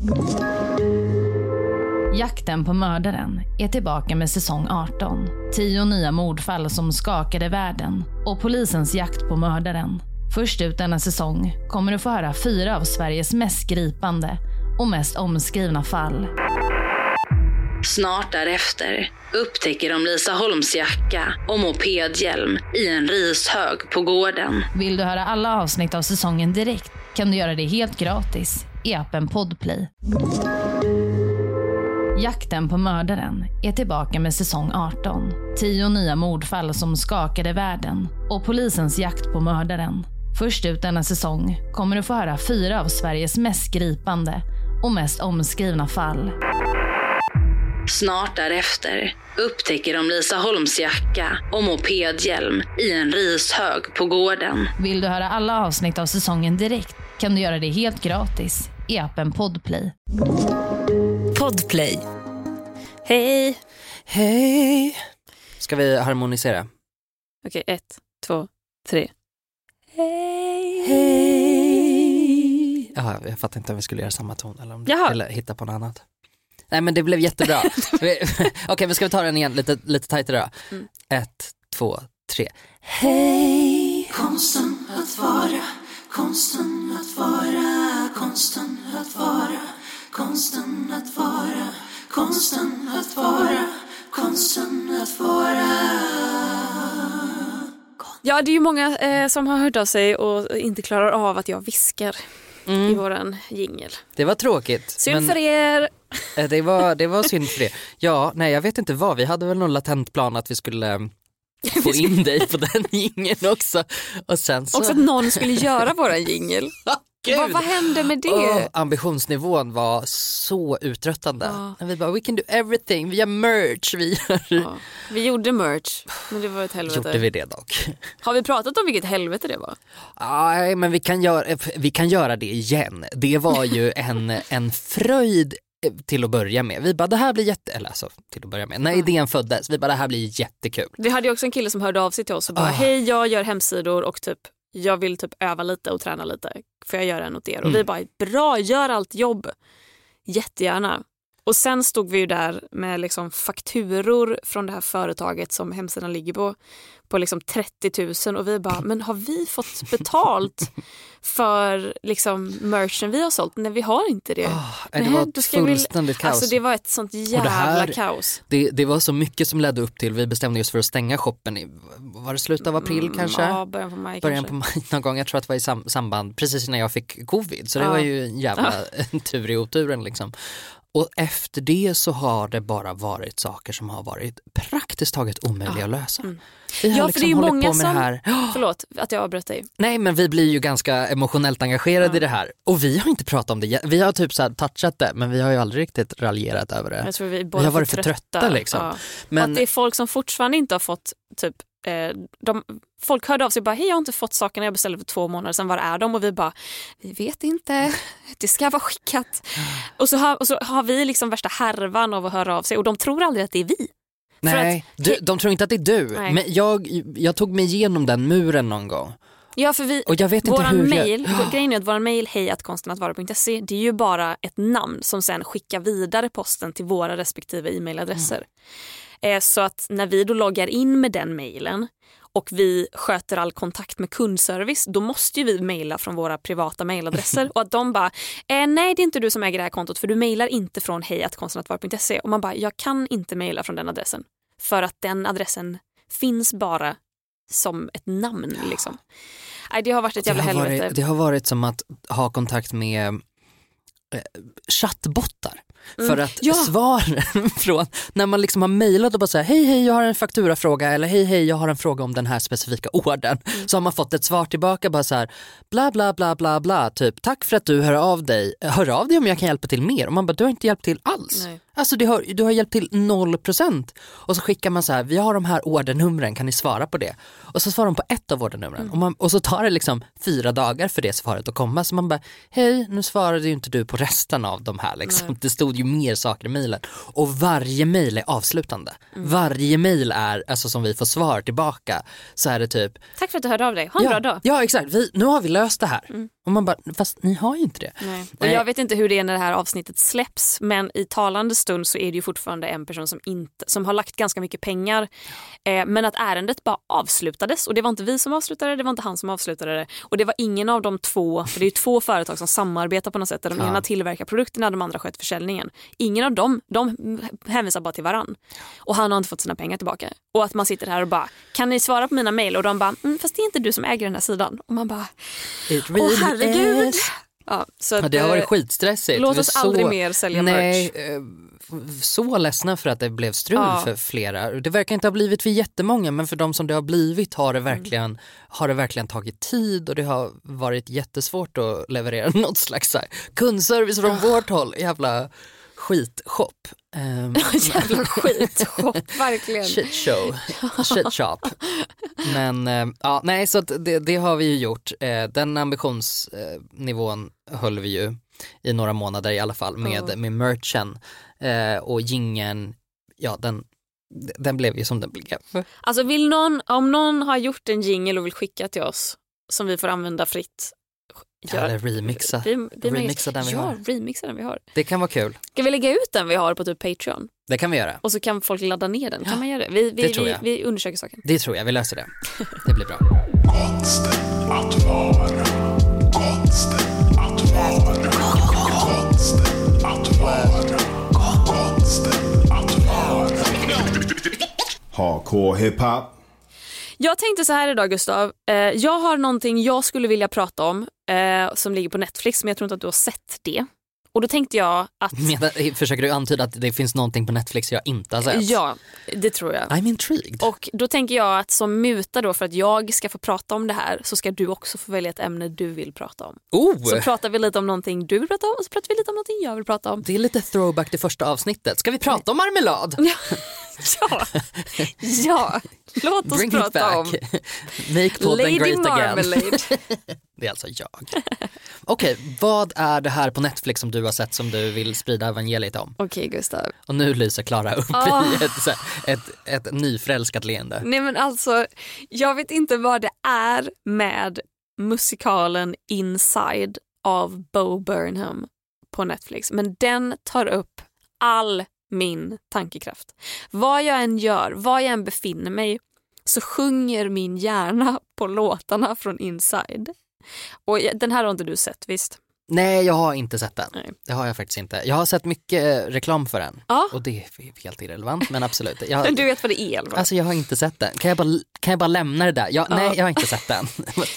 Jakten på mördaren är tillbaka med säsong 18. 10 nya mordfall som skakade världen och polisens jakt på mördaren. Först ut denna säsong kommer du få höra 4 av Sveriges mest gripande och mest omskrivna fall. Snart därefter upptäcker de Lisa Holms jacka och mopedhjälm i en rishög på gården. Vill du höra alla avsnitt av säsongen direkt kan du göra det helt gratis i appen Podplay. Jakten på mördaren är tillbaka med säsong 18. 10 nya mordfall som skakade världen och polisens jakt på mördaren. Först ut denna säsong kommer du få höra 4 av Sveriges mest gripande och mest omskrivna fall. Snart därefter upptäcker de Lisa Holms jacka och mopedhjälm i en rishög på gården. Vill du höra alla avsnitt av säsongen direkt kan du göra det helt gratis i appen Podplay. Podplay. Hej. Hej. Ska vi harmonisera? Okej, 1, 2, 3. Hej. Hej. Ja, jag fattar inte om vi skulle göra samma ton eller hitta på något annat. Nej, men det blev jättebra. Okej, men ska vi ta den igen lite tajtare då? 1, 2, 3. Hej. Konsten att vara, konsten att vara, konsten att vara, konsten att vara, konsten att vara, konsten att vara. Ja, det är ju många som har hört av sig och inte klarar av att jag viskar i våran jingle. Det var tråkigt. Synd för er. Det var synd för det. Ja, nej, jag vet inte vad. Vi hade väl någon latent plan att vi skulle få in dig på den jingeln också. Och sen så... Också att någon skulle göra våran jingle. Vad hände med det? Ambitionsnivån var så uttröttande. Vi bara, we can do everything. Vi har merch. Vi gjorde merch, men det var ett helvete. Gjorde vi det dock? Har vi pratat om vilket helvete det var? Nej, men vi kan göra det igen. Det var ju en fröjd till att börja med. Vi bara, det här blir till att börja med. När idén föddes, vi bara, det här blir jättekul. Vi hade ju också en kille som hörde av sig till oss och bara, hej, jag gör hemsidor och jag vill öva lite och träna lite. Får jag göra en åt er? Och vi bara, bra, gör allt jobb. Jättegärna. Och sen stod vi ju där med liksom fakturor från det här företaget som hemsidan ligger på liksom 30 000 och vi bara, men har vi fått betalt för liksom merchen vi har sålt? Nej, vi har inte det. Det var ett fullständigt kaos. Alltså det var ett sånt jävla kaos. Det var så mycket som ledde upp till, vi bestämde oss för att stänga shoppen var det slutet av april kanske? Ja, början på maj någon gång, jag tror att det var i samband precis när jag fick covid, så det var ju en jävla tur i oturen liksom. Och efter det så har det bara varit saker som har varit praktiskt taget omöjliga att lösa. Ja, för det är ju många som... Förlåt att jag avbröt dig. Nej, men vi blir ju ganska emotionellt engagerade i det här. Och vi har inte pratat om det. Vi har typ så här touchat det, men vi har ju aldrig riktigt raljerat över det. Jag tror vi har varit för trötta liksom. Ja. Men att det är folk som fortfarande inte har fått typ... folk hörde av sig och bara, hej, jag har inte fått sakerna jag beställde för 2 månader sedan, var är de? Och vi bara, vi vet inte, det ska vara skickat. Och så har vi liksom värsta härvan av att höra av sig och de tror aldrig att det är vi. Nej, de tror inte att det är du. Nej. Men jag tog mig igenom den muren någon gång. Ja, för och jag vet inte hur grejen är att våran mail hej@konstenattvara.se, det är ju bara ett namn som sen skickar vidare posten till våra respektive e-mailadresser. Så att när vi då loggar in med den mailen och vi sköter all kontakt med kundservice, då måste ju vi mejla från våra privata mailadresser och att de bara, nej, det är inte du som äger det här kontot för du mejlar inte från hej@konstenattvara.se. Och man bara, jag kan inte mejla från den adressen för att den adressen finns bara som ett namn liksom. Nej, det har varit ett jävla helvete. Det har varit som att ha kontakt med chattbottar. För att svaren från när man liksom har mejlat och bara säger hej, jag har en fakturafråga eller hej, jag har en fråga om den här specifika ordern. Så har man fått ett svar tillbaka bara så här bla bla bla bla bla typ tack för att du hör av dig om jag kan hjälpa till mer. Och man bara, du har inte hjälpt till alls. Nej. Alltså du har hjälpt till 0%. Och så skickar man så här, vi har de här ordernumren, kan ni svara på det? Och så svarar de på ett av ordernumren. Och så tar det liksom 4 dagar för det svaret att komma. Så man bara, hej, nu svarade ju inte du på resten av de här liksom. Det stod ju mer saker i mejlen. Och varje mejl är avslutande. Varje mejl är, alltså som vi får svar tillbaka, så är det typ, tack för att du hörde av dig, ha en bra dag. Ja, exakt, nu har vi löst det här. Och man bara, fast ni har ju inte det. Nej. Och jag vet inte hur det är när det här avsnittet släpps, men i talande stund så är det ju fortfarande en person som har lagt ganska mycket pengar, men att ärendet bara avslutades, och det var inte vi som avslutade det var inte han som avslutade det, och det var ingen av de två, för det är ju 2 företag som samarbetar på något sätt, där de ena tillverkar produkterna, de andra sköter försäljningen. Ingen av dem, de hänvisar bara till varann, och han har inte fått sina pengar tillbaka. Och att man sitter här och bara, kan ni svara på mina mejl? Och de bara, fast det är inte du som äger den här sidan. Och man bara, herregud. Ja, så att, det har varit skitstressigt. Låt oss aldrig mer sälja merch. Så ledsna för att det blev strul för flera. Det verkar inte ha blivit för jättemånga, men för de som det har blivit har det verkligen tagit tid, och det har varit jättesvort att leverera något slags här kundservice från vårt håll. Jävla skitshop. Jävla skitshop, verkligen. Shit shop. Men nej, så att det har vi ju gjort. Den ambitionsnivån höll vi ju i några månader i alla fall med merchen, och jingeln, den blev ju som den blev. Alltså om någon har gjort en jingle och vill skicka till oss som vi får använda fritt, eller remixa den vi har. Remixa den vi har. Det kan vara kul. Ska vi lägga ut den vi har på typ Patreon? Det kan vi göra. Och så kan folk ladda ner den. Kan man göra det? Vi undersöker saken. Det tror jag, vi löser det. Det blir bra. Konsten att vara. Konsten att vara. Konsten att vara. Konsten att vara. Hardcore hiphop. Jag tänkte så här idag, Gustav. Jag har någonting jag skulle vilja prata om som ligger på Netflix, men jag tror inte att du har sett det. Och då tänkte jag att... Försöker du antyda att det finns någonting på Netflix jag inte har sett? Ja, det tror jag. I'm intrigued. Och då tänker jag att som muta då, för att jag ska få prata om det här, så ska du också få välja ett ämne du vill prata om. Så pratar vi lite om någonting du vill prata om, och så pratar vi lite om någonting jag vill prata om. Det är lite throwback till första avsnittet. Ska vi prata om marmelad? Ja, låt oss Bring prata om Make podden great Marmalade. again. Det är alltså jag. Okej, vad är det här på Netflix som du har sett som du vill sprida evangeliet om? Okej, Gustav. Och nu lyser Klara upp i ett nyförälskat leende. Nej, men alltså, jag vet inte vad det är med musikalen Inside av Bo Burnham på Netflix, men den tar upp all min tankekraft. Vad jag än gör, var jag än befinner mig, så sjunger min hjärna på låtarna från Inside. Och den här har inte du sett, visst? Nej, jag har inte sett den. Nej. Det har jag faktiskt inte. Jag har sett mycket reklam för den. Ja. Och det är helt irrelevant, men absolut. Du vet vad det är, eller? Alltså jag har inte sett den. Kan jag bara lämna det där? Nej, jag har inte sett den.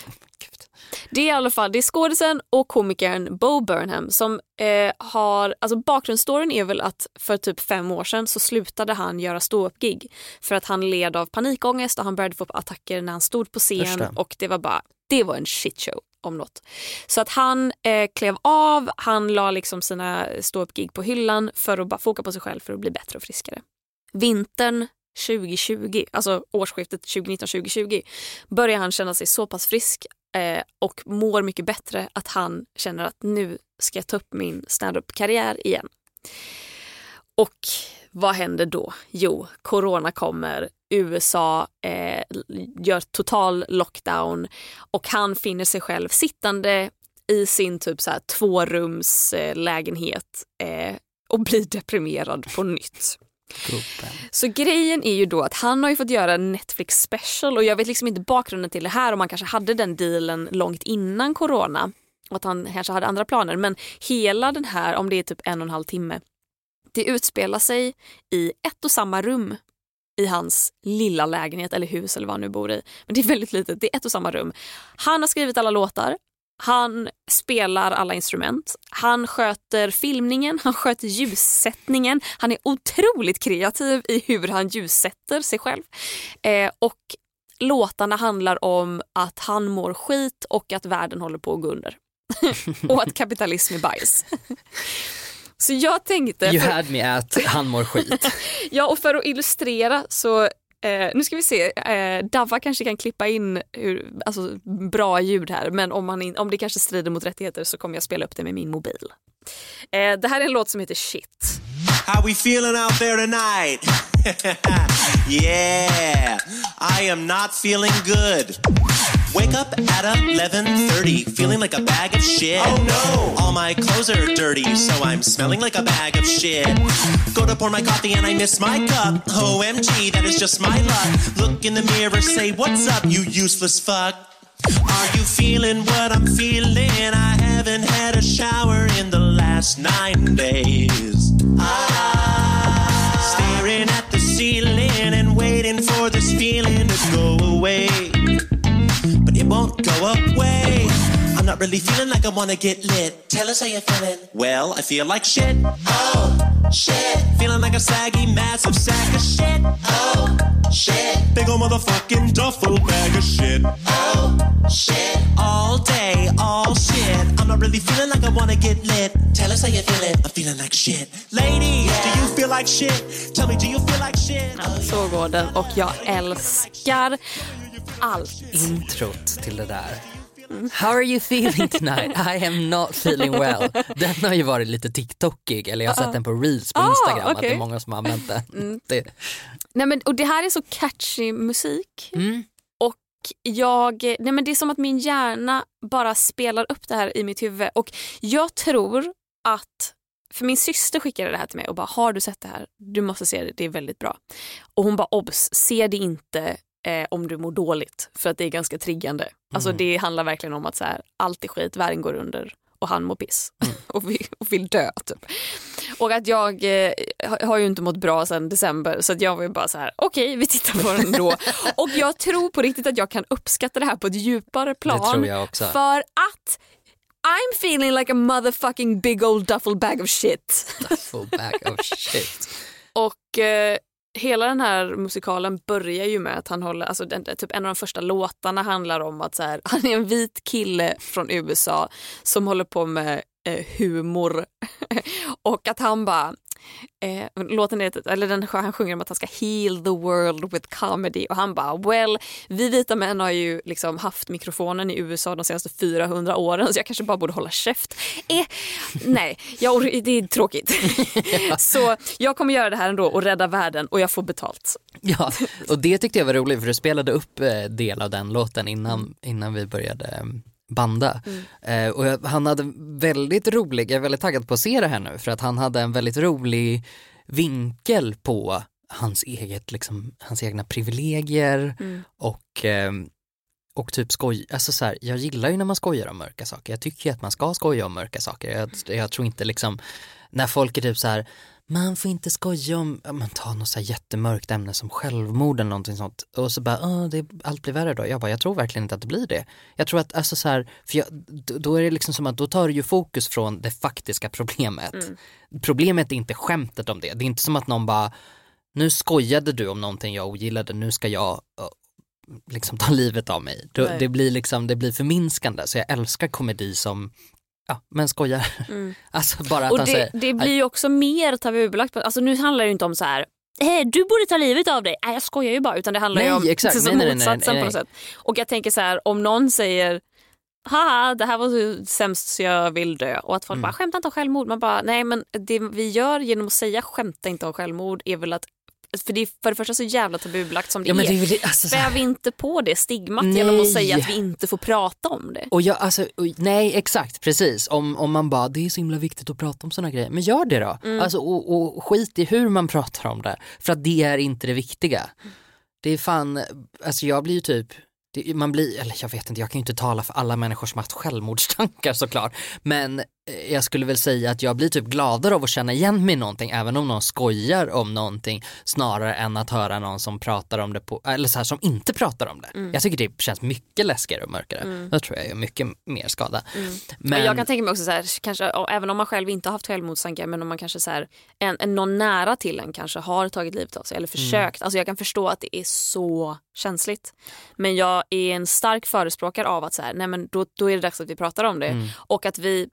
Det är i alla fall, det är skådisen och komikern Bo Burnham som har, alltså bakgrundsstoryn är väl att för typ 5 år sedan så slutade han göra stå-upp-gig för att han led av panikångest och han började få attacker när han stod på scen och det var en shitshow om något. Så att han klev av, han la liksom sina stå-upp-gig på hyllan för att bara foka på sig själv för att bli bättre och friskare. Vintern 2020, alltså årsskiftet 2019-2020, börjar han känna sig så pass frisk och mår mycket bättre att han känner att nu ska jag ta upp min stand-up-karriär igen. Och vad händer då? Jo, corona kommer, USA gör total lockdown och han finner sig själv sittande i sin typ så här 2-rums-lägenhet och blir deprimerad på nytt. Så grejen är ju då att han har ju fått göra en Netflix special och jag vet liksom inte bakgrunden till det här om man kanske hade den dealen långt innan corona och att han kanske hade andra planer, men hela den här, om det är typ 1,5 timme, det utspelar sig i ett och samma rum i hans lilla lägenhet eller hus eller vad han nu bor i, men det är väldigt litet, det är ett och samma rum. Han har skrivit alla låtar, han spelar alla instrument, han sköter filmningen, han sköter ljussättningen, han är otroligt kreativ i hur han ljussätter sig själv. Och låtarna handlar om att han mår skit och att världen håller på att gå under. Och att kapitalism är bajs. Så jag tänkte... You had me at han mår skit. Ja, och för att illustrera så... nu ska vi se, Dava kanske kan klippa in bra ljud här, men om det kanske strider mot rättigheter så kommer jag spela upp det med min mobil. Det här är en låt som heter Shit. How we feeling out there tonight? Yeah, I am not feeling good. Wake up at 11:30, feeling like a bag of shit. Oh no! All my clothes are dirty, so I'm smelling like a bag of shit. Go to pour my coffee and I miss my cup. OMG, that is just my luck. Look in the mirror, say what's up, you useless fuck. Are you feeling what I'm feeling? I haven't had a shower in the last 9 days. Staring at the ceiling and waiting for this feeling to go away. But it won't go away. I'm not really feeling like I wanna get lit. Tell us how you're feeling. Well, I feel like shit. Oh, shit. Feeling like a saggy, massive sack of shit. Oh, shit. Big ol' motherfucking duffel bag of shit. Oh, shit. All day, all shit. I'm not really feeling like I wanna get lit. Tell us how you're feeling. I'm feeling like shit. Ladies, do you feel like shit? Tell me, do you feel like shit? Ja, så går den och jag älskar allt. Introt till det där. How are you feeling tonight? I am not feeling well. Den har ju varit lite TikTokig, eller jag har sett den på Reels på Instagram, att det är många som har använt den. Nej, men, och det här är så catchy musik. Och det är som att min hjärna bara spelar upp det här i mitt huvud. Och jag tror att, för min syster skickade det här till mig och bara, har du sett det här? Du måste se det, det är väldigt bra. Och hon bara, obs, se det inte om du mår dåligt, för att det är ganska triggande. Alltså det handlar verkligen om att så här, allt är skit, världen går under och han mår piss och vill dö typ. Och att jag har ju inte mått bra sedan december, så att jag var ju bara så här: okej, vi tittar på den då. Och jag tror på riktigt att jag kan uppskatta det här på ett djupare plan. Det tror jag också. För att I'm feeling like a motherfucking big old duffel bag of shit. Duffel bag of shit. Och hela den här musikalen börjar ju med att han håller, alltså typ en av de första låtarna handlar om att så här, han är en vit kille från USA som håller på med humor och att han bara låten är, eller han sjunger om att han ska heal the world with comedy, och han bara, well, vi vita män har ju liksom haft mikrofonen i USA de senaste 400 åren, så jag kanske bara borde hålla käft. Nej, det är tråkigt. Så jag kommer göra det här ändå och rädda världen, och jag får betalt. Ja, och det tyckte jag var roligt, för du spelade upp del av den låten innan vi började banda. Och han hade väldigt rolig, jag är väldigt taggad på att se det här nu, för att han hade en väldigt rolig vinkel på hans egna privilegier och typ skoj, alltså så här, jag gillar ju när man skojar om mörka saker. Jag tycker att man ska skoja om mörka saker. Jag tror inte liksom, när folk är typ så här, man får inte skoja om, man tar något så här jättemörkt ämne som självmord eller någonting sånt, och så bara, allt blir värre då. Jag tror verkligen inte att det blir det. Jag tror att, alltså så här, för då är det liksom som att då tar du ju fokus från det faktiska problemet. Problemet är inte skämtet om det. Det är inte som att någon bara, nu skojade du om någonting jag ogillade, nu ska jag liksom ta livet av mig. Det blir förminskande. Så jag älskar komedi som men skojar. Alltså bara att och det blir ju också mer tabubelagt. Alltså nu handlar det ju inte om så här, du borde ta livet av dig. Jag skojar ju bara, utan det handlar ju om motsatsen på något sätt. Och jag tänker så här, om någon säger, haha, det här var så sämst så jag vill dö, och att folk bara, skämta inte om självmord. Man bara, nej, men det vi gör genom att säga skämta inte om självmord är väl att, för det är för det första så jävla tabubelagt som det är. Alltså, spär inte på det stigmat genom att säga att vi inte får prata om det. Och nej, exakt, precis. Om man bara, det är så himla viktigt att prata om såna grejer. Men gör det då. Alltså, och skit i hur man pratar om det. För att det är inte det viktiga. Det är fan, alltså jag blir ju typ, eller jag vet inte, jag kan ju inte tala för alla människor som har haft självmordstankar såklart, men jag skulle väl säga att jag blir typ gladare av att känna igen mig i någonting, även om någon skojar om någonting, snarare än att höra någon som pratar om det eller så här, som inte pratar om det. Jag tycker det känns mycket läskigare och mörkare. Då tror jag är mycket mer skada. Men jag kan tänka mig också så här, kanske, även om man själv inte har haft självmordstankar, men om man kanske så här, någon nära till en kanske har tagit livet av sig eller försökt. Alltså jag kan förstå att det är så känsligt. Men jag är en stark förespråkare av att så här, nej men då är det dags att vi pratar om det, och att vi pratar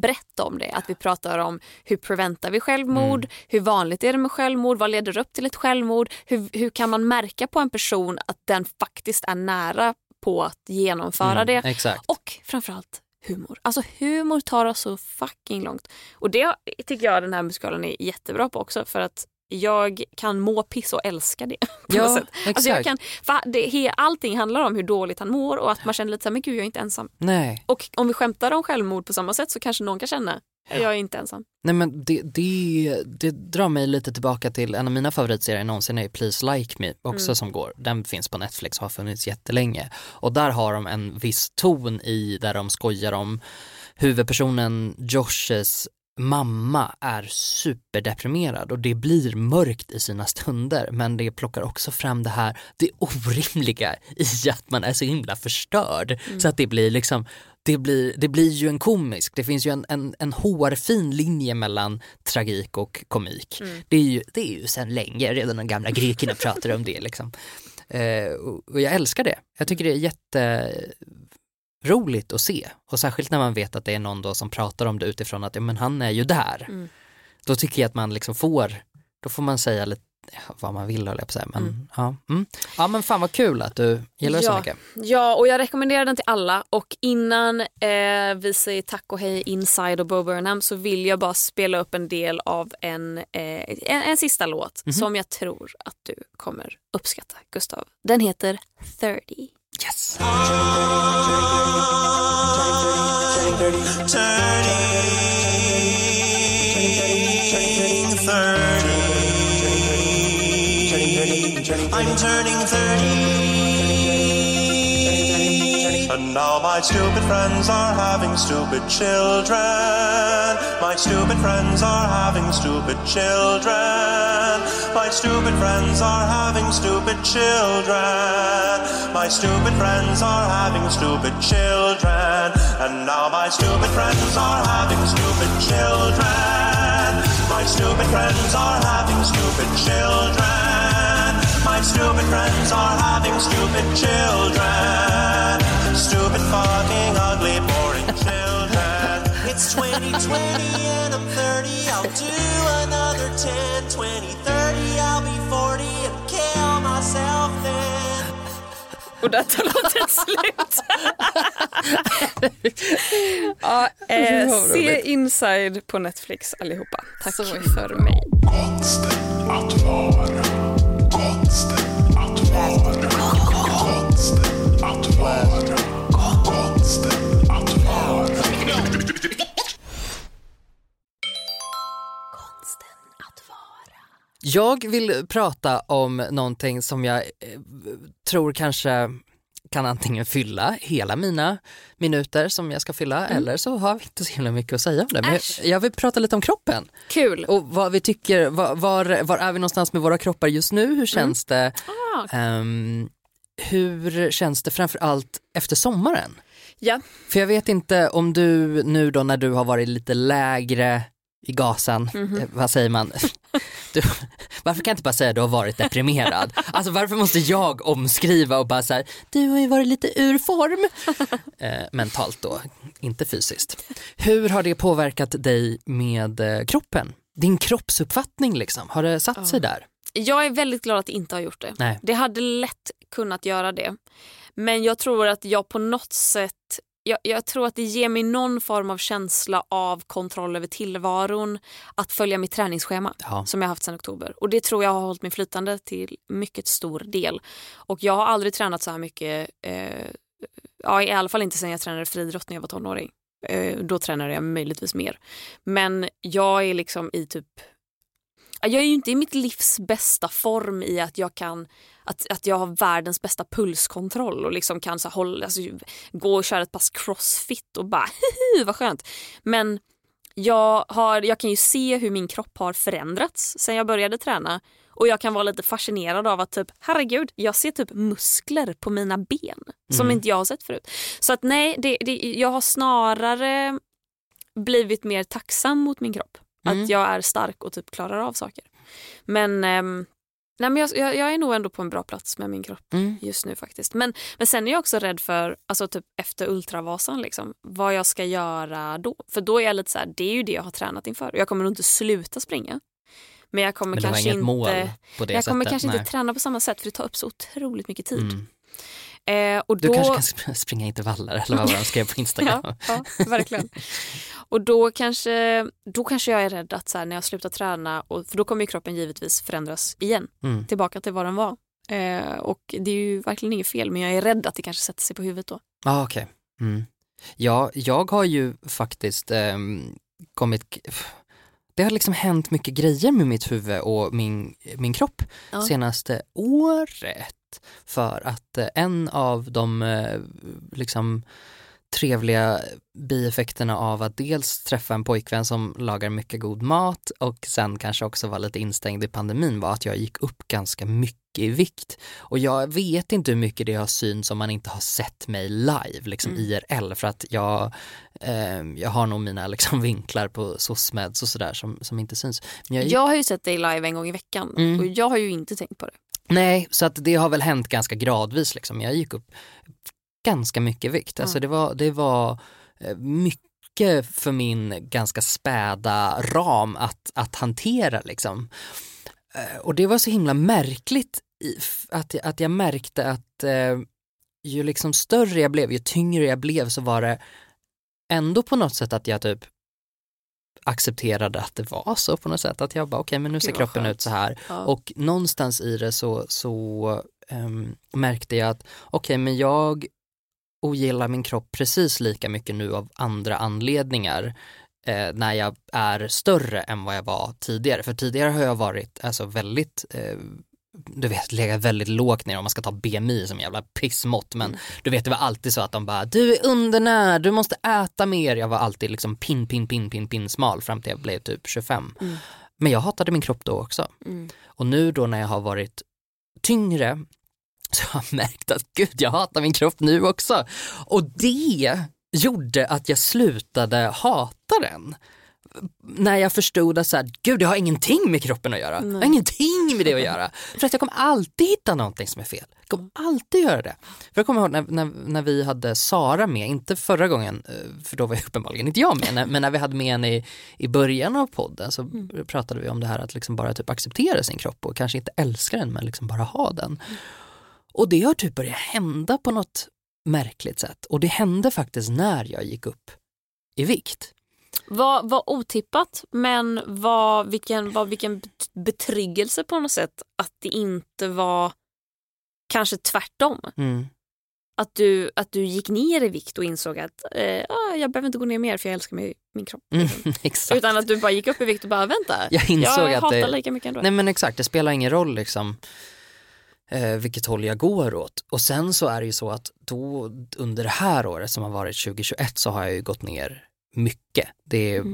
brett om det. Att vi pratar om hur preventar vi självmord, hur vanligt är det med självmord, vad leder upp till ett självmord, hur kan man märka på en person att den faktiskt är nära på att genomföra det. Exakt. Och framförallt humor. Alltså humor tar oss så fucking långt. Och det tycker jag den här musikalen är jättebra på också, för att jag kan må piss och älska det på något sätt. Exakt. Alltså jag kan, allting handlar om hur dåligt han mår och att man känner lite så här, men gud, jag är inte ensam. Nej. Och om vi skämtar om självmord på samma sätt så kanske någon kan känna jag är inte ensam. Nej, men det drar mig lite tillbaka till en av mina favoritserier någonsin är Please Like Me också, som går. Den finns på Netflix och har funnits jättelänge. Och där har de en viss ton i där de skojar om huvudpersonen Joshes mamma är superdeprimerad och det blir mörkt i sina stunder, men det plockar också fram det orimliga i att man är så himla förstörd så att det blir liksom det blir ju en komisk, det finns ju en hårfin linje mellan tragik och komik. Det är ju sedan länge, redan de gamla grekerna pratar om det liksom. Och jag älskar det. Jag tycker det är roligt att se, och särskilt när man vet att det är någon då som pratar om det utifrån att men han är ju där. Då tycker jag att man liksom då får man säga lite vad man vill, hålla på säga, men ja, men fan vad kul att du gillar det så mycket. Ja, och jag rekommenderar den till alla, och innan vi säger tack och hej Inside och Bo Burnham så vill jag bara spela upp en del av en sista låt som jag tror att du kommer uppskatta, Gustav. Den heter 30. Yes. I'm turning 30, and now my stupid friends are having stupid children. My stupid friends are having stupid children. My stupid friends are having stupid children. My stupid friends are having stupid children. And now my stupid friends are having stupid children. My stupid friends are having stupid children. My stupid friends are having stupid children. Stupid, fucking, ugly, boring children. It's 2020 and I'm 30. I'll do another 10, 20, 30. I'll be 40 and kill myself then. Och där tar låten slut. Se Inside på Netflix allihopa. Tack för mig. Konsten att vara. Konsten att vara. Konsten att vara. Konsten att vara. Konsten att vara. Jag vill prata om någonting som jag tror kanske kan antingen fylla hela mina minuter som jag ska fylla, eller så har vi inte så himla mycket att säga om det. Men jag vill prata lite om kroppen. Kul. Och vad vi tycker, var är vi någonstans med våra kroppar just nu? Hur känns det? Hur känns det framför allt efter sommaren? Ja. För jag vet inte om du nu då när du har varit lite lägre i gasen, vad säger man? Varför kan jag inte bara säga att du har varit deprimerad? Alltså varför måste jag omskriva och bara så här, du har ju varit lite ur form. Mentalt då, inte fysiskt. Hur har det påverkat dig med kroppen? Din kroppsuppfattning liksom, har det satt sig där? Jag är väldigt glad att det inte har gjort det. Nej. Det hade lätt kunnat göra det. Men jag tror att jag på något sätt, jag tror att det ger mig någon form av känsla av kontroll över tillvaron, att följa mitt träningsschema som jag haft sedan oktober. Och det tror jag har hållit mig flytande till mycket stor del. Och jag har aldrig tränat så här mycket, i alla fall inte sedan jag tränade friidrott när jag var tonåring. Då tränade jag möjligtvis mer. Men jag är liksom i typ, jag är ju inte i mitt livs bästa form i att jag kan att jag har världens bästa pulskontroll och liksom kan så hålla, alltså, gå och köra ett pass crossfit och bara vad skönt. Men jag kan ju se hur min kropp har förändrats sen jag började träna, och jag kan vara lite fascinerad av att typ, herregud, jag ser typ muskler på mina ben som inte jag har sett förut. Så att nej, jag har snarare blivit mer tacksam mot min kropp. Att jag är stark och typ klarar av saker. Men Nej, men jag är nog ändå på en bra plats med min kropp just nu faktiskt. Men sen är jag också rädd för, alltså typ efter Ultravasan liksom, vad jag ska göra då. För då är jag lite så här, det är ju det jag har tränat inför. Jag kommer nog inte sluta springa. Men jag kommer kanske inte mål på det jag kommer sättet. Kanske inte träna på samma sätt, för det tar upp så otroligt mycket tid. Och du kanske kan springa intervaller eller vad man skrev på Instagram. ja, verkligen. Och då kanske jag är rädd att så här, när jag slutar träna, för då kommer ju kroppen givetvis förändras igen. Tillbaka till vad den var. Och det är ju verkligen inget fel, men jag är rädd att det kanske sätter sig på huvudet då. Ja, okej. Ja, jag har ju faktiskt kommit... Det har liksom hänt mycket grejer med mitt huvud och min kropp senaste året. För att en av de liksom trevliga bieffekterna av att dels träffa en pojkvän som lagar mycket god mat och sen kanske också var lite instängd i pandemin var att jag gick upp ganska mycket i vikt. Och jag vet inte hur mycket det har synts om man inte har sett mig live, liksom IRL, för att jag har nog mina liksom vinklar på SOSMEDs och sådär som inte syns. Men jag har ju sett dig live en gång i veckan och jag har ju inte tänkt på det. Nej, så att det har väl hänt ganska gradvis liksom. Jag gick upp ganska mycket vikt. Alltså det var mycket för min ganska späda ram att hantera liksom. Och det var så himla märkligt att jag märkte att ju liksom större jag blev, ju tyngre jag blev, så var det ändå på något sätt att jag typ accepterade att det var så på något sätt, att jag bara okej, men nu ser kroppen ut så här. Ja. Och någonstans i det så märkte jag att okej, men jag ogillar min kropp precis lika mycket nu av andra anledningar när jag är större än vad jag var tidigare. För tidigare har jag varit alltså väldigt du vet, lägga väldigt lågt ner om man ska ta BMI som jävla pissmått, men du vet, det var alltid så att de bara, du är undernärd, du måste äta mer. Jag var alltid liksom pin smal fram till jag blev typ 25. Men jag hatade min kropp då också. Och nu då när jag har varit tyngre så har jag märkt att gud, jag hatar min kropp nu också. Och det gjorde att jag slutade hata den. När jag förstod att så här, gud, jag har ingenting med kroppen att göra. Jag har ingenting med det att göra. För att jag kommer alltid hitta någonting som är fel. Jag kommer alltid göra det. För jag kommer ihåg när vi hade Sara med, inte förra gången, för då var jag uppenbarligen inte jag med, men när vi hade med henne i början av podden så pratade vi om det här att liksom bara typ acceptera sin kropp och kanske inte älska den, men liksom bara ha den. Och det har typ börjat hända på något märkligt sätt. Och det hände faktiskt när jag gick upp i vikt. Var otippat, men vilken betryggelse på något sätt att det inte var kanske tvärtom. Att du gick ner i vikt och insåg att jag behöver inte gå ner mer för jag älskar min kropp. Exakt. Utan att du bara gick upp i vikt och bara vänta. Jag insåg att hatar lika mycket ändå. Nej, men exakt, det spelar ingen roll liksom vilket håll jag går åt. Och sen så är det ju så att då under det här året som har varit 2021 så har jag ju gått ner mycket. Det är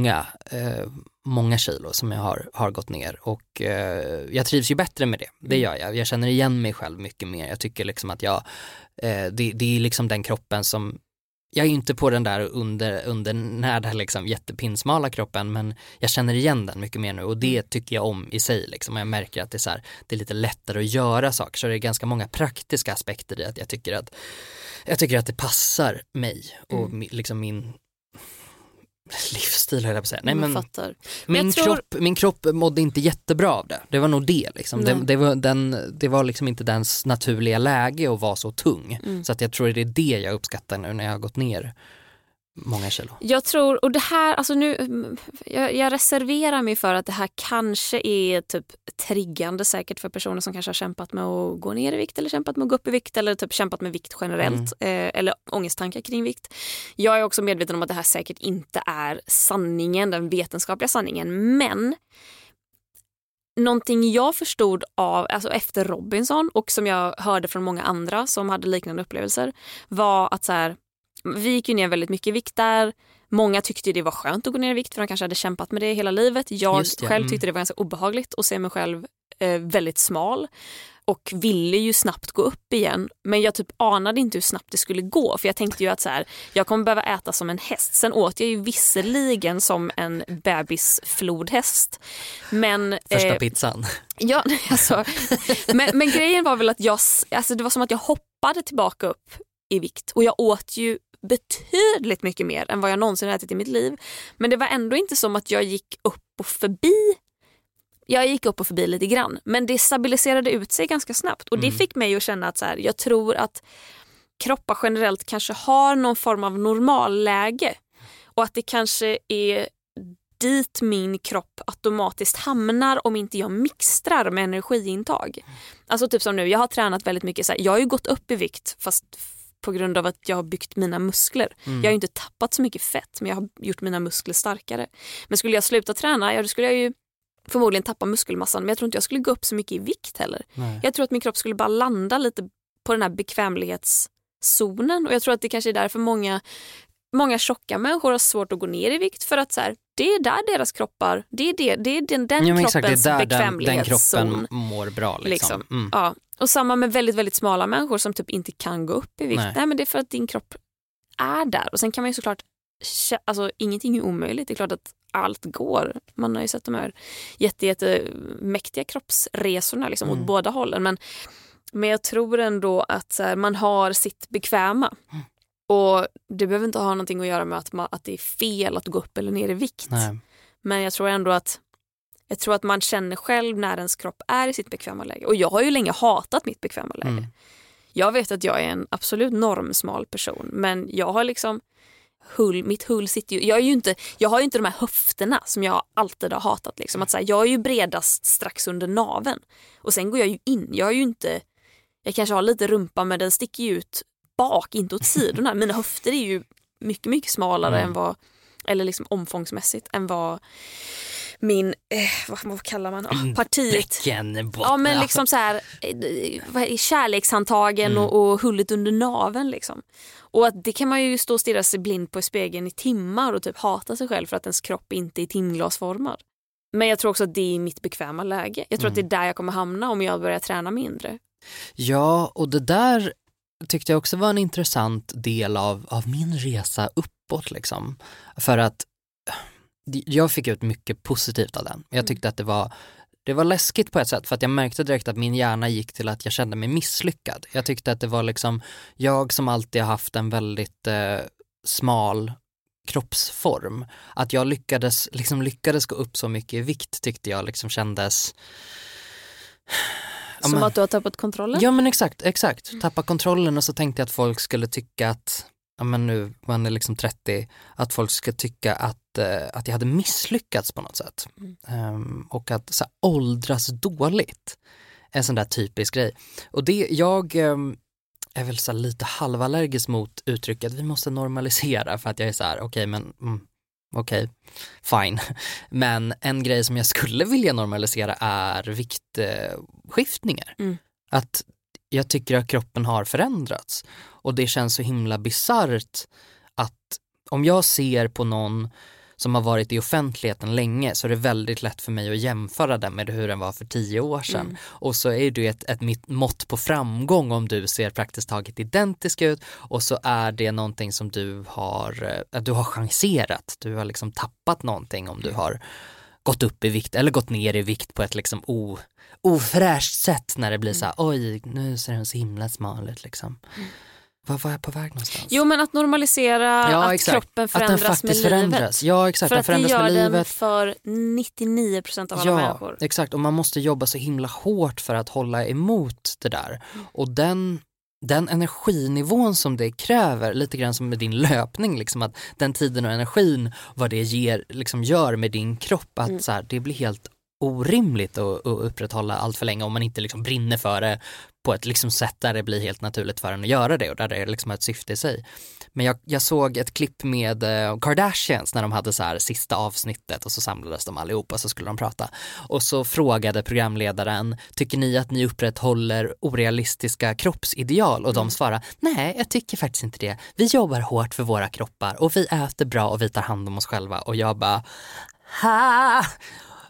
många kilo som jag har gått ner och jag trivs ju bättre med det. Det gör jag. Jag känner igen mig själv mycket mer. Jag tycker liksom att det är liksom den kroppen som jag är inte på den där under liksom jättepinsmala kroppen, men jag känner igen den mycket mer nu och det tycker jag om i sig liksom. Och jag märker att det är så här, det är lite lättare att göra saker, så det är ganska många praktiska aspekter i att jag tycker att det passar mig och liksom min livsstil, höll jag på att säga. Nej, men fattar. Min kropp mådde inte jättebra av det. Det var nog det liksom. Det var liksom inte dens naturliga läge att vara så tung. Så att jag tror det är det jag uppskattar nu när jag har gått ner många kilo. Jag tror, och det här, alltså nu, jag reserverar mig för att det här kanske är typ triggande säkert för personer som kanske har kämpat med att gå ner i vikt eller kämpat med att gå upp i vikt eller typ kämpat med vikt generellt eller ångesttankar kring vikt. Jag är också medveten om att det här säkert inte är sanningen, den vetenskapliga sanningen, men någonting jag förstod av, alltså efter Robinson och som jag hörde från många andra som hade liknande upplevelser, var att så här, vi gick ju ner väldigt mycket i vikt där. Många tyckte det var skönt att gå ner i vikt för de kanske hade kämpat med det hela livet. Jag själv tyckte det var ganska obehagligt att se mig själv väldigt smal. och ville ju snabbt gå upp igen, men jag typ anade inte hur snabbt det skulle gå, för jag tänkte ju att så här, jag kommer behöva äta som en häst. Sen åt jag ju visserligen som en bebisflodhäst, men första pizzan. Ja, alltså, men grejen var väl att det var som att jag hoppade tillbaka upp i vikt, och jag åt ju betydligt mycket mer än vad jag någonsin ätit i mitt liv, men det var ändå inte som att jag gick upp och förbi. Jag gick upp och förbi lite grann, men det stabiliserade ut sig ganska snabbt. Och det fick mig att känna att så här, jag tror att kroppar generellt kanske har någon form av normalläge. Och att det kanske är dit min kropp automatiskt hamnar om inte jag mixtrar med energiintag. Alltså typ som nu, jag har tränat väldigt mycket. Så här, jag har ju gått upp i vikt fast på grund av att jag har byggt mina muskler. Jag har ju inte tappat så mycket fett, men jag har gjort mina muskler starkare. Men skulle jag sluta träna, då skulle jag ju förmodligen tappa muskelmassan, men jag tror inte jag skulle gå upp så mycket i vikt heller. Nej. Jag tror att min kropp skulle bara landa lite på den här bekvämlighetszonen, och jag tror att det kanske är därför många tjocka människor har svårt att gå ner i vikt, för att så här, det är där deras kroppar, det är den kroppens exakt, det är där bekvämlighetszon. Den kroppen mår bra liksom. Ja. Och samma med väldigt, väldigt smala människor som typ inte kan gå upp i vikt. Nej, men det är för att din kropp är där. Och sen kan man ju såklart, alltså ingenting är omöjligt. Det är klart att allt går. Man har ju sett de här jättemäktiga kroppsresorna liksom, åt båda hållen. Men jag tror ändå att så här, man har sitt bekväma. Och det behöver inte ha någonting att göra med att det är fel att gå upp eller ner i vikt. Nej. Men jag tror ändå att man känner själv när ens kropp är i sitt bekväma läge. Och jag har ju länge hatat mitt bekväma läge. Jag vet att jag är en absolut normsmal person. Men jag har liksom mitt hull sitter ju, jag har ju inte de här höfterna som jag alltid har hatat liksom. Att så här, jag är ju bredast strax under naveln. Och sen går jag ju in. Jag kanske har lite rumpa, men den sticker ju ut bak, inte åt sidorna. Mina höfter är ju mycket, mycket smalare än vad, eller liksom omfångsmässigt, än vad min, vad kallar man, partiet. Ja, men liksom så här, kärlekshandtagen och hullet under naveln liksom. Och att det kan man ju stå och stirra sig blind på i spegeln i timmar och typ hata sig själv för att ens kropp inte är timglasformad. Men jag tror också att det är mitt bekväma läge. Jag tror att det är där jag kommer hamna om jag börjar träna mindre. Ja, och det där tyckte jag också var en intressant del av min resa uppåt liksom. För att jag fick ut mycket positivt av den. Jag tyckte att det var läskigt på ett sätt, för att jag märkte direkt att min hjärna gick till att jag kände mig misslyckad. Jag tyckte att det var liksom, jag som alltid har haft en väldigt smal kroppsform, att jag lyckades gå upp så mycket i vikt tyckte jag liksom kändes som att du har tappat kontrollen? Ja, men exakt. Tappa kontrollen, och så tänkte jag att folk skulle tycka att, ja men nu, man är liksom 30, att folk skulle tycka att jag hade misslyckats på något sätt. Och att så här, åldras dåligt. En sån där typisk grej. Och det, jag är väl så lite halvallergisk mot uttrycket vi måste normalisera, för att jag är så här, okej, fine. Men en grej som jag skulle vilja normalisera är viktskiftningar. Att jag tycker att kroppen har förändrats. Och det känns så himla bizarrt att om jag ser på någon som har varit i offentligheten länge, så är det väldigt lätt för mig att jämföra den med hur den var för 10 år sedan. Och så är det ett mått på framgång om du ser praktiskt taget identisk ut, och så är det någonting som du har chanserat. Du har liksom tappat någonting om du har gått upp i vikt eller gått ner i vikt på ett liksom ofräscht sätt, när det blir så här, oj, nu ser den så himla smal ut liksom. Vad var jag på väg någonstans? Jo, men att normalisera att kroppen förändras med livet. Ja, exakt. För att det gör den den för 99% av alla människor. Ja, exakt. Och man måste jobba så himla hårt för att hålla emot det där. Och den energinivån som det kräver, lite grann som med din löpning, liksom, att den tiden och energin, vad det gör med din kropp, att så här, det blir helt orimligt att upprätthålla allt för länge om man inte liksom brinner för det på ett liksom sätt där det blir helt naturligt för en att göra det, och där det är liksom ett syfte i sig. Men jag såg ett klipp med Kardashians när de hade så här sista avsnittet, och så samlades de allihopa och så skulle de prata. Och så frågade programledaren, tycker ni att ni upprätthåller orealistiska kroppsideal? Och de svarade, nej, jag tycker faktiskt inte det. Vi jobbar hårt för våra kroppar och vi äter bra och vi tar hand om oss själva. Och jag bara,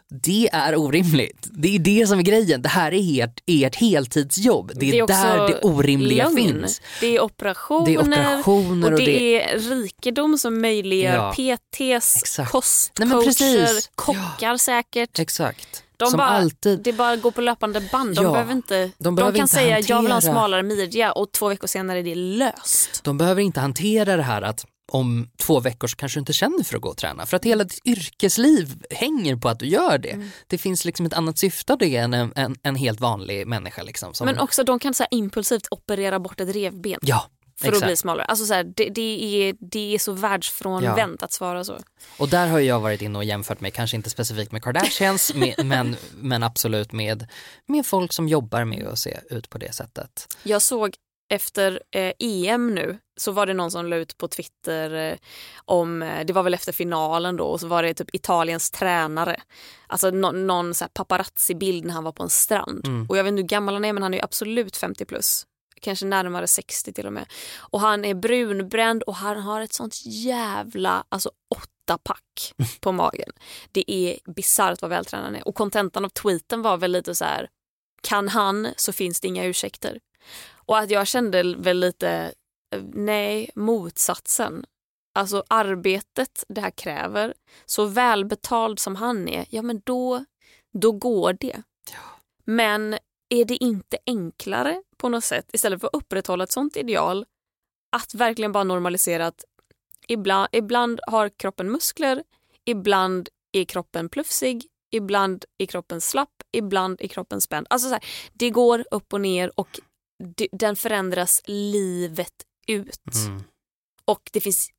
det är orimligt. Det är det som är grejen. Det här är ert heltidsjobb. Det är där det orimliga finns. Det är operationer och det är rikedom som möjliggör PTs, kostcoacher, kockar säkert. Exakt. Det bara går på löpande band. De behöver inte, de kan inte säga hantera... jag vill ha en smalare midja och 2 veckor senare är det löst. De behöver inte hantera det här att om 2 veckor så kanske du inte känner för att gå och träna. För att hela ditt yrkesliv hänger på att du gör det. Det finns liksom ett annat syfte av det än en helt vanlig människa. Liksom, som... Men också de kan så här impulsivt operera bort ett revben. Ja. För att bli smalare. Alltså så här, det är så världsfrånvänt att svara så. Och där har jag varit inne och jämfört mig, kanske inte specifikt med Kardashians, men absolut med folk som jobbar med att se ut på det sättet. Jag såg efter EM nu så var det någon som la ut på Twitter om, det var väl efter finalen då, och så var det typ Italiens tränare. Alltså någon så här paparazzi-bild när han var på en strand. Och jag vet inte hur gammal han är, men han är ju absolut 50 plus. Kanske närmare 60 till och med. Och han är brunbränd och han har ett sånt jävla 8-pack på magen. Det är bizarrt vad vältränad han är. Och kontentan av tweeten var väl lite så här: kan han så finns det inga ursäkter. Och att jag kände väl lite, nej, motsatsen. Alltså arbetet det här kräver, så välbetald som han är, ja men då går det. Men är det inte enklare på något sätt, istället för att upprätthålla ett sånt ideal, att verkligen bara normalisera att ibland har kroppen muskler, ibland är kroppen plufsig, ibland är kroppen slapp, ibland är kroppen spänd. Alltså så här, det går upp och ner och den förändras livet ut. Och det finns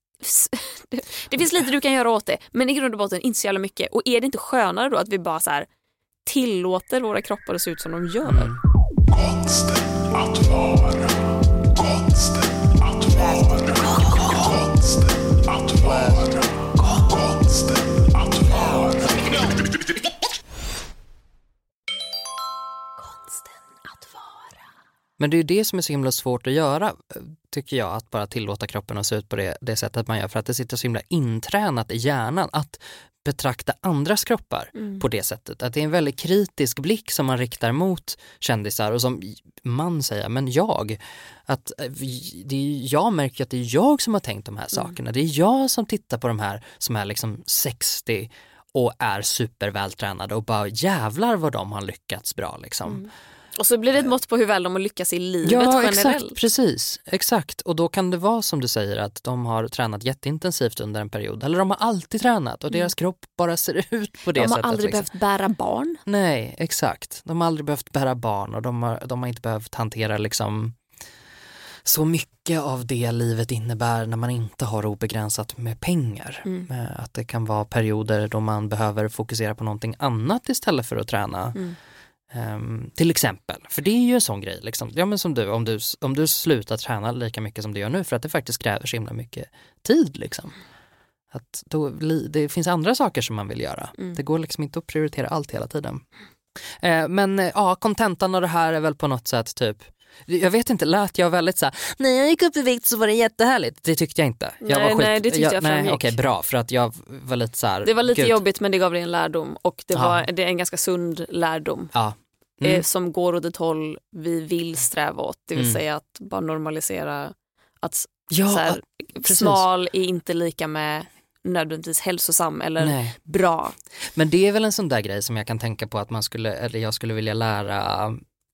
lite du kan göra åt det, men i grund och botten inte så jävla mycket. Och är det inte skönare då att vi bara så här tillåter våra kroppar att se ut som de gör? Konsten att vara, konsten att vara, konsten att vara, konsten att vara. Men det är ju det som är så himla svårt att göra, tycker jag, att bara tillåta kroppen att se ut på det sättet man gör, för att det sitter så himla intränat i hjärnan att betrakta andras kroppar på det sättet. Att det är en väldigt kritisk blick som man riktar mot kändisar, och som man säger, men att jag märker att det är jag som har tänkt de här sakerna. Det är jag som tittar på de här som är liksom 60 och är supervältränade och bara jävlar vad de har lyckats bra liksom. Och så blir det ett mått på hur väl de har lyckats i livet generellt. Exakt, precis. Exakt. Och då kan det vara som du säger att de har tränat jätteintensivt under en period. Eller de har alltid tränat och deras kropp bara ser ut på det sättet. De har aldrig behövt bära barn. Nej, exakt. De har aldrig behövt bära barn och de har inte behövt hantera liksom så mycket av det livet innebär när man inte har obegränsat med pengar. Att det kan vara perioder då man behöver fokusera på någonting annat istället för att träna. Till exempel, för det är ju en sån grej liksom. Ja, men som du, om du slutar träna lika mycket som du gör nu, för att det faktiskt kräver så himla mycket tid liksom. Att då, det finns andra saker som man vill göra. Det går liksom inte att prioritera allt hela tiden. Men ja, kontentan av det här är väl på något sätt typ, jag vet inte, lät jag väldigt så här, när jag gick upp i vikt så var det jättehärligt. Det tyckte jag inte. Nej, det tyckte jag framgick. Okej, bra, för att jag var lite så här, det var lite jobbigt, men det gav dig en lärdom. Och det är en ganska sund lärdom. Ja. Som går åt ett håll vi vill sträva åt. Det vill säga att bara normalisera att så här, smal är inte lika med nödvändigtvis hälsosam eller bra. Men det är väl en sån där grej som jag kan tänka på att jag skulle vilja lära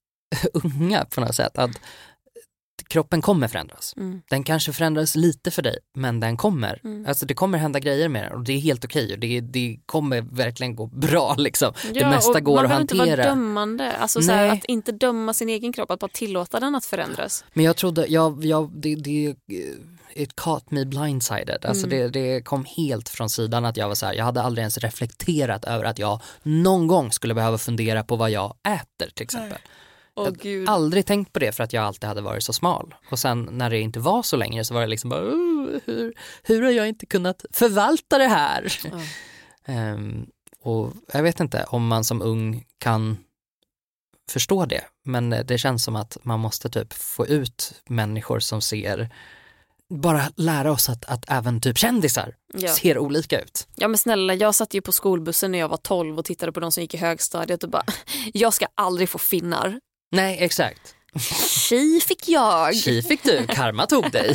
unga på något sätt, att kroppen kommer förändras. Den kanske förändras lite för dig, men den kommer. Alltså det kommer hända grejer med den och det är helt okej. Och det kommer verkligen gå bra liksom. Det mesta går att hantera. Man behöver inte vara dömande. Alltså så här, att inte döma sin egen kropp, att bara tillåta den att förändras. Men jag trodde, it caught me blindsided. Alltså det kom helt från sidan att jag var så här, jag hade aldrig ens reflekterat över att jag någon gång skulle behöva fundera på vad jag äter till exempel. Jag hade aldrig tänkt på det för att jag alltid hade varit så smal. Och sen när det inte var så längre så var det liksom bara, hur har jag inte kunnat förvalta det här? Och jag vet inte om man som ung kan förstå det. Men det känns som att man måste typ få ut människor som ser bara lära oss att även typ kändisar ser olika ut. Ja men snälla, jag satt ju på skolbussen när jag var 12 och tittade på de som gick i högstadiet och bara, jag ska aldrig få finnar. Nej, exakt. Tji fick jag. Tji fick du, karma tog dig.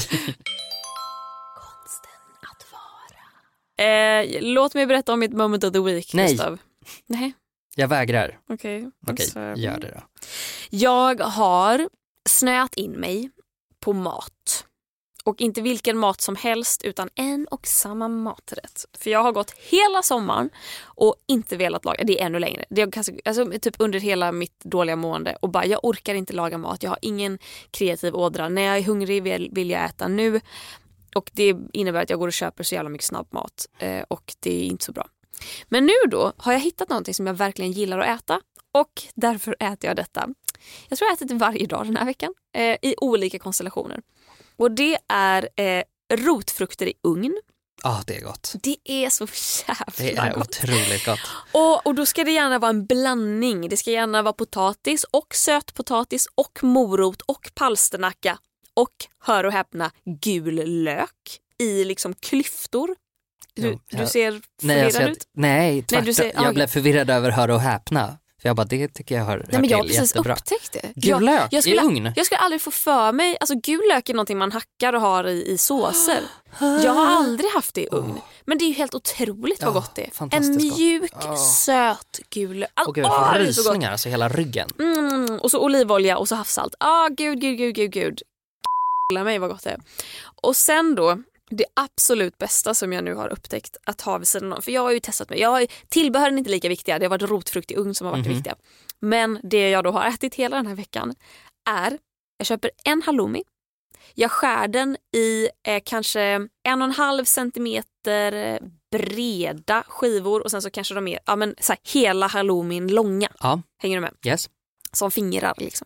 Låt mig berätta om mitt moment of the week, Nej. Gustav. Nej. Jag vägrar. Okej, gör det då. Jag har snöat in mig på mat. Och inte vilken mat som helst utan en och samma maträtt. För jag har gått hela sommaren och inte velat laga. Det är ännu längre. Det är kanske, alltså, typ under hela mitt dåliga mående. Och bara, jag orkar inte laga mat. Jag har ingen kreativ ådra. När jag är hungrig vill jag äta nu. Och det innebär att jag går och köper så jävla mycket snabbmat. Och det är inte så bra. Men nu då har jag hittat någonting som jag verkligen gillar att äta. Och därför äter jag detta. Jag tror jag ätit det varje dag den här veckan. I olika konstellationer. Och det är rotfrukter i ugn. Ja, det är gott. Det är så jävla Det är gott. otroligt gott. Och då ska det gärna vara en blandning. Det ska gärna vara potatis och sötpotatis och morot och palsternacka. Och, hör och häpna, gul lök i liksom klyftor. Du ser förvirrad ut? Nej, tvärtom. Du ser, jag blev förvirrad över hör och häpna. För jag bara, det tycker jag hör Nej, men jag har till precis jättebra. upptäckt det. Gul lök i ugn? Jag skulle aldrig få för mig, alltså gul lök är någonting man hackar och har i såser. Jag har aldrig haft det i ugn. Men det är ju helt otroligt vad gott det är. En mjuk, söt gul lök. Och gud, jag får rysningar, alltså hela ryggen. Och så olivolja och så havssalt. Gud. Mig vad gott det är. Och sen då, det absolut bästa som jag nu har upptäckt att ha vid sidan om. För jag har ju testat mig. Tillbehören är inte lika viktiga. Det har varit rotfrukt i ugn som har varit det viktiga. Men det jag då har ätit hela den här veckan är, jag köper en halloumi. Jag skär den i kanske 1,5 centimeter breda skivor. Och sen så kanske de är så här, hela halloumin långa. Ja. Hänger du med? Yes. Som fingrar liksom.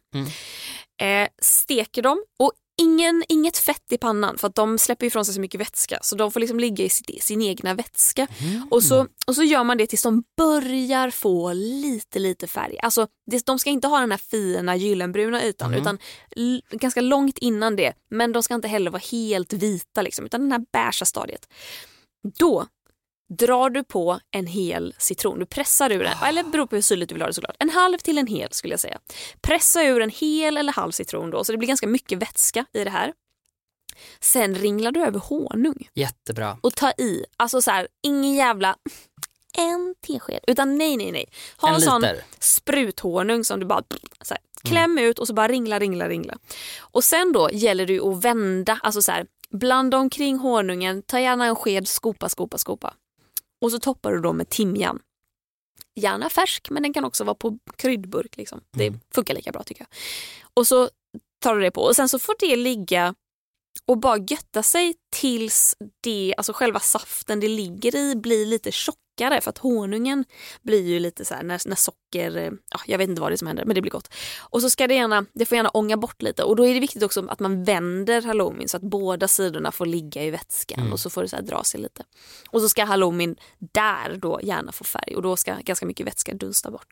Steker dem och inget fett i pannan för att de släpper ifrån sig så mycket vätska så de får liksom ligga i sin egna vätska och så gör man det tills de börjar få lite färg. Alltså de ska inte ha den här fina gyllenbruna ytan utan ganska långt innan det, men de ska inte heller vara helt vita liksom, utan den här beiga stadiet. Då drar du på en hel citron. Du pressar ur den, eller beror på hur syrligt du vill ha det såklart. 1/2 till en hel skulle jag säga. Pressa ur en hel eller halv citron då, så det blir ganska mycket vätska i det här. Sen ringlar du över honung. Jättebra. Och ta i, alltså så här, ingen jävla en tesked, utan nej. Ha en sån spruthonung som du bara så här, kläm ut och så bara ringla. Och sen då gäller det ju att vända, alltså så här, blanda omkring honungen, ta gärna en sked, skopa. Och så toppar du då med timjan. Gärna färsk, men den kan också vara på kryddburk liksom. Det funkar lika bra tycker jag. Och så tar du det på. Och sen så får det ligga och bara götta sig tills det, alltså själva saften det ligger i blir lite tjockare. För att honungen blir ju lite så här när socker, jag vet inte vad det är som händer, men det blir gott. Och så ska det får gärna ånga bort lite. Och då är det viktigt också att man vänder halloumin så att båda sidorna får ligga i vätskan. Och så får det så här dra sig lite. Och så ska halloumin där då gärna få färg. Och då ska ganska mycket vätska dunsta bort.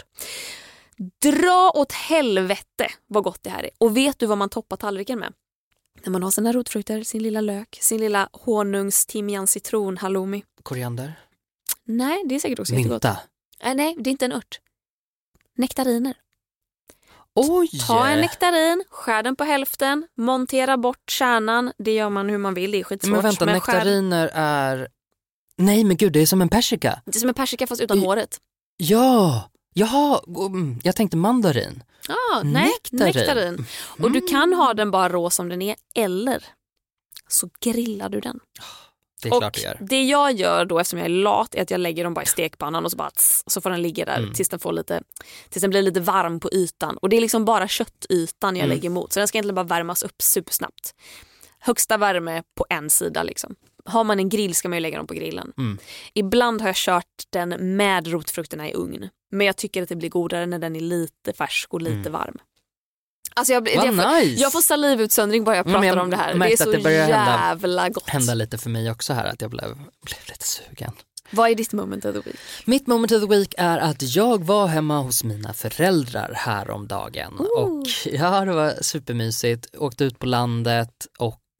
Dra åt helvete vad gott det här är. Och vet du vad man toppar tallriken med? När man har sina rotfrukter, sin lilla lök, sin lilla honungs, timjan, citron, halloumi. Koriander? Nej, det är säkert också jättegott. Mynta? Nej, det är inte en ört. Nektariner. Oj! Ta en nektarin, skär den på hälften, montera bort kärnan. Det gör man hur man vill, det är skitsvårt. Men vänta, nektariner är... Nej men gud, det är som en persika. Det är som en persika fast utan håret. Ja, jaha, jag tänkte mandarin. Nej, nektarin. Och du kan ha den bara rå som den är, eller så grillar du den. Det är klart du gör. Det jag gör då, eftersom jag är lat, är att jag lägger dem bara i stekpannan och så bara så får den ligga där tills den blir lite varm på ytan. Och det är liksom bara köttytan jag lägger emot. Så den ska egentligen bara värmas upp supersnabbt. Högsta värme på en sida liksom. Har man en grill ska man ju lägga dem på grillen. Ibland har jag kört den med rotfrukterna i ugn. Men jag tycker att det blir godare när den är lite färsk och lite varm. Alltså jag får salivutsöndring bara jag pratar om det här. Det är så jävla gott. Hända lite för mig också här att jag blev lite sugen. Vad är ditt moment of the week? Mitt moment of the week är att jag var hemma hos mina föräldrar här om dagen. Och ja, det var supermysigt. Åkte ut på landet och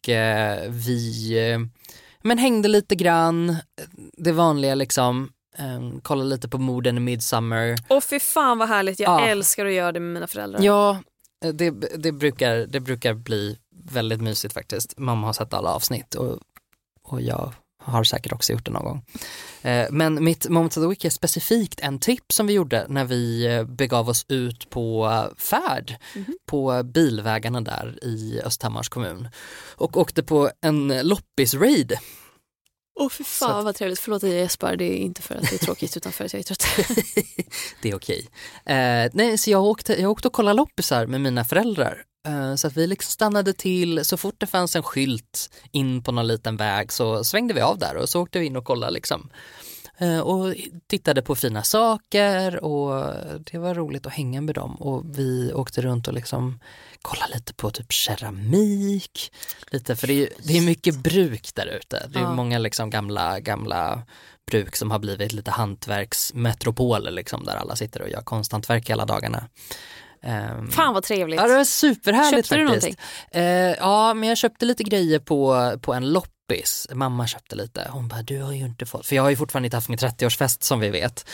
vi men hängde lite grann, det vanliga liksom. Kolla lite på morden i Midsommar. Fy fan vad härligt, jag älskar att göra det med mina föräldrar. Ja, det brukar bli väldigt mysigt faktiskt. Mamma har sett alla avsnitt och jag har säkert också gjort det någon gång. Men mitt Moment of the Week är specifikt en tipp som vi gjorde när vi begav oss ut på färd på bilvägarna där i Östhammars kommun och åkte på en loppis-raid. Fy fan vad trevligt, förlåt jag Jesper, det är inte för att det är tråkigt utan för att jag är trött. Det är okej. Nej, så jag åkte och kollade loppisar med mina föräldrar. Så att vi liksom stannade till, så fort det fanns en skylt in på någon liten väg så svängde vi av där och så åkte vi in och kollade liksom. Och tittade på fina saker och det var roligt att hänga med dem. Och vi åkte runt och liksom kollade lite på typ keramik. Lite, för det är mycket bruk där ute. Det är många liksom gamla bruk som har blivit lite hantverksmetropoler liksom, där alla sitter och gör konsthantverk hela dagarna. Fan vad trevligt. Ja, det var superhärligt. Köpte faktiskt. Du någonting? Ja, men jag köpte lite grejer på en loppis. Mamma köpte lite. Hon bara, du har ju inte fått. För jag har ju fortfarande inte haft min 30-årsfest som vi vet.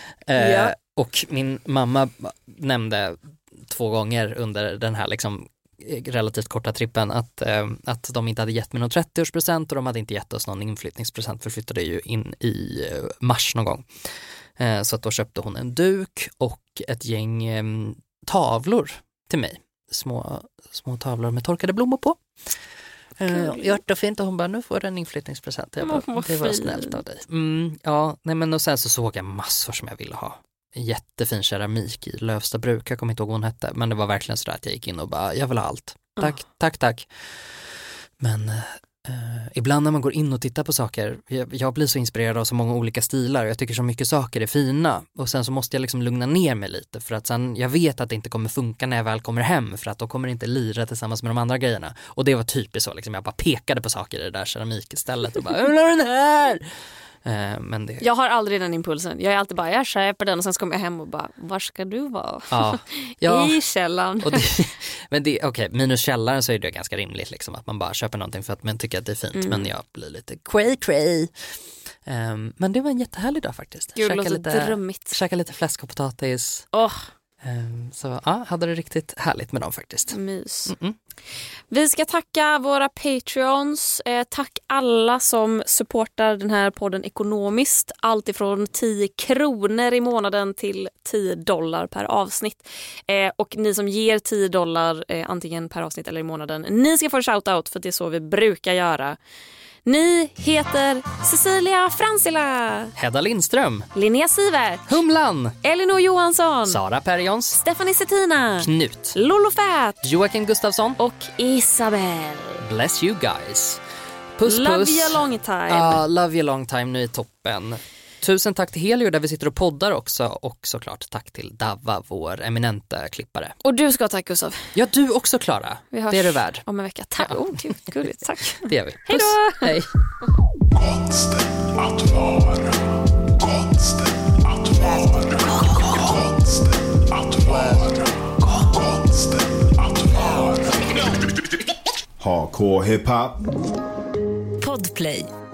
Och min mamma nämnde 2 gånger under den här liksom relativt korta trippen att de inte hade gett mig någon 30-årspresent och de hade inte gett oss någon inflyttningspresent, för flyttade ju in i mars någon gång. Så att då köpte hon en duk och ett gäng tavlor till mig. Små tavlor med torkade blommor på. Gjort och fint, och hon bara, nu får du en inflyttningspresent. Jag bara, det var snällt av dig. Och sen så såg jag massor som jag ville ha. Jättefin keramik i Lövstabruk, jag kommer inte ihåg vad hon hette, men det var verkligen så att jag gick in och bara, jag vill ha allt. Tack. Men ibland när man går in och tittar på saker, jag blir så inspirerad av så många olika stilar, jag tycker så mycket saker är fina, och sen så måste jag liksom lugna ner mig lite, för att sen, jag vet att det inte kommer funka när jag väl kommer hem, för att då kommer det inte lira tillsammans med de andra grejerna. Och det var typiskt så, liksom, jag bara pekade på saker i det där keramikstället och bara, jag vill ha den här! Men det... Jag har aldrig den impulsen. Jag är alltid bara, jag köper den och sen kommer jag hem och bara, var ska du vara? Ja. I källaren. Men det, okej, minus källaren så är det ganska rimligt liksom, att man bara köper någonting för att man tycker att det är fint. Men jag blir lite cray. Men det var en jättehärlig dag faktiskt. Käka lite fläsk och potatis. Så ja, hade det riktigt härligt med dem faktiskt. Mys. Vi ska tacka våra Patreons. Tack alla som supportar den här podden ekonomiskt. Allt ifrån 10 kronor i månaden till $10 per avsnitt. Och ni som ger $10 antingen per avsnitt eller i månaden, ni ska få en shoutout, för det är så vi brukar göra. Ni heter Cecilia Fransila, Hedda Lindström, Linnea Siver, Humlan, Elinor Johansson, Sara Perjons, Stephanie Settina, Knut, Lolo Fat, Joakim Gustafsson och Isabel. Bless you guys. Puss. Love you long time. Love you long time, nu är toppen. Tusen tack till Helio där vi sitter och poddar också, och såklart tack till Dava, vår eminenta klippare. Och du ska tack, Gustav. Ja, du också, Klara. Det är du värd. Om en vecka. Tack. Gulligt, tack. Det gör vi. Hej då. Hej. Konsten att vara. Konsten att vara. Konsten att vara. Konsten att vara. Hardcore hiphop. Podplay.